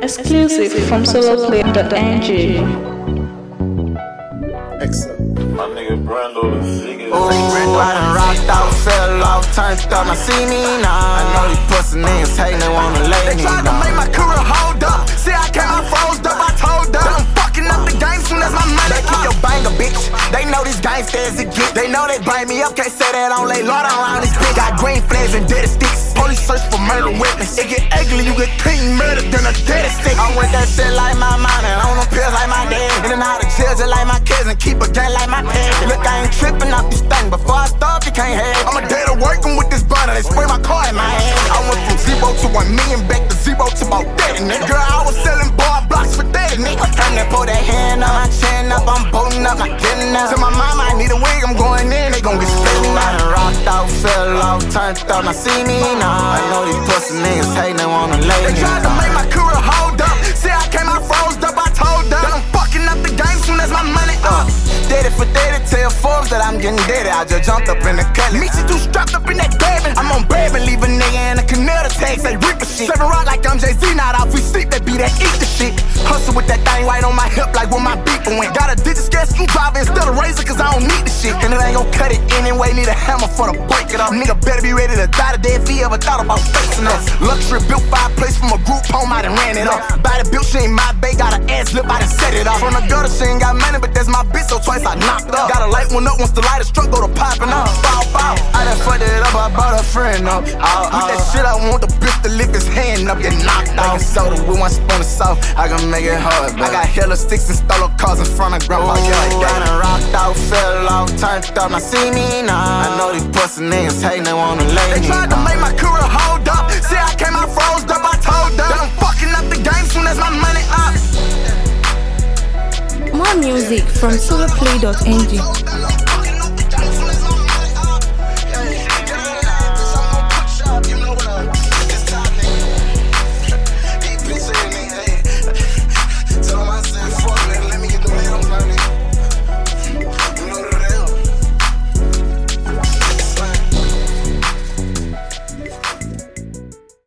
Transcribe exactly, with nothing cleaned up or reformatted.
Exclusive from solo play dot n g. My nigga Brando the sickest. Ooh, I done rocked out, fell off, turned up, now see me now. I know these pussy niggas hatin', they wanna lay me down. They tried to make my career hold up. See, I came out froze up, I told them I'm fucking up the game soon as my money. They keep your banger, bitch. They know these gangsters it get. They know they bring me up, can't say that on lay Lord around this bitch. Got green flags and dead sticks. Police search for murder witness. It get ugly, you get clean murder than a dead stick. I want that shit like my mom and on them pills like my dad. In and out of jail just like my kids and keep a gun like my parents. Look, I ain't tripping off this thing. Before I start, you can't have. I'm a day to working with this burner. They spray my car in my hand. I went from zero to one million, back to zero to about thirty, nigga. Girl, I was selling bar blocks for thirty, nigga. Turn that, pull that hand up, my chin up, I'm bolting up, not getting up. Tell my mama I need a wig, I'm going in, they gon' get split. I done rocked out, fell off, turned up, now see me now. I know these pussy niggas hatin', they wanna lay me. They tried to make my career hold up. See, I came out froze up, I told them I'm fucking up the game soon as my money up. Dead it for dead it, tell Forbes that I'm getting dead. I just jumped up in the cutlass. Me, she too strapped up in that David. I'm on Bourbon, leave a nigga in a canal to tag, say Reaper shit. Seven rock like I'm Jay-Z, not off, we sleep, they be that eat the shit. Hustle with that thing right on my hip like where my beeper went. Got a digit scale screwdriver instead of razor, cause I don't need the shit. And it ain't gon' cut it anyway, need a hammer for to break it off. Nigga better be ready to die today if he ever thought about facing us. Luxury built fireplace from a group home, I done ran it up. Body built, she ain't my bae, got an ass lip, I done set it up. From the gutter, she ain't got money, but that's my bitch, so twice I knocked up. Got a light one up, once the light is struck, go to popping up. Bow, bow. I done fucked it up, I brought a friend up. Uh, with that shit, I want the bitch to lift his hand up, get knocked out. Soda with one spoon of salt, I can make it hard, baby. I got hella sticks and stole cars in front of grandpa, yeah, like that. I done rocked out, fell off, turned up, now see me now. I know these pussy niggas hatin', they wanna lay They me tried to down. make my career hold up. See, I came out froze up, I told them I'm fucking up the game soon as my money up. More music from solo play dot n g.